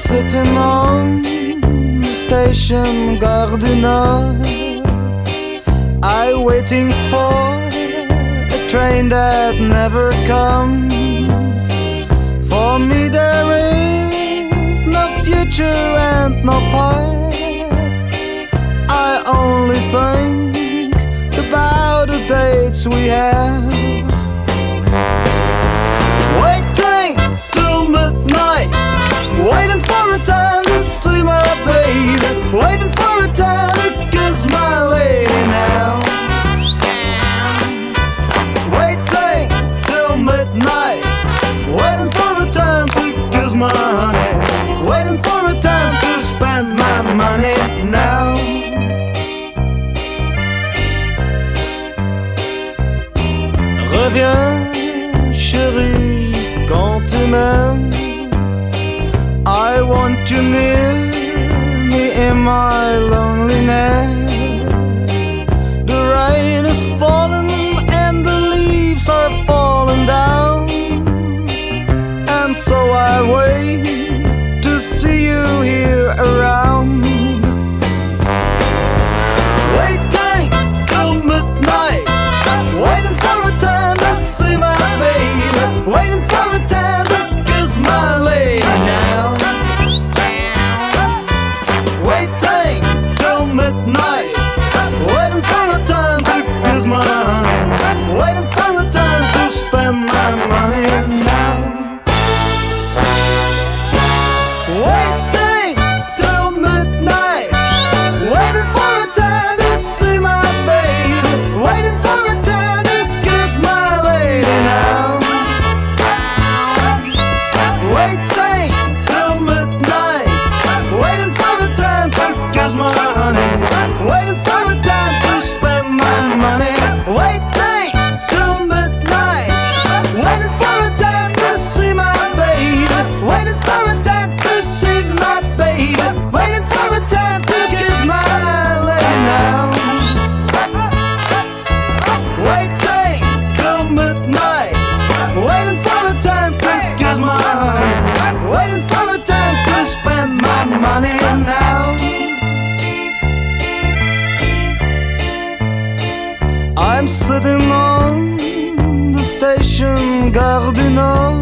sitting on the station Gare du Nord. I'm waiting for a train that never comes. For me there is no future and no past. I only think about the dates we have. Waiting till midnight, waiting for a time to see my baby, waiting for a time to kiss my lady now. Waiting till midnight, waiting for a time to kiss my honey, waiting for a time to spend my money now. Reviens, chérie, quand tu m'aimes. I want you near me in my loneliness. The rain is falling and the leaves are falling down, and so I wait to see you here around. Waiting till midnight, waiting for a time to see my baby, waiting for a time to kiss my lady now. Waiting till midnight, waiting for a time to kiss my honey, waiting for a time to spend my money now. Waiting till midnight, waiting for a time to see my baby, waiting for a time to kiss my lady now. Waiting till midnight, waiting for a time to kiss my honey, waiting for a time to spend my money. Waiting till midnight, waiting for a time to see my baby, waiting for a time to see my baby, waiting for a time to kiss my lady now. Waiting till midnight, waiting for a time to kiss my honey, waiting for a time to spend my money now. I'm sitting on the station Gare du Nord.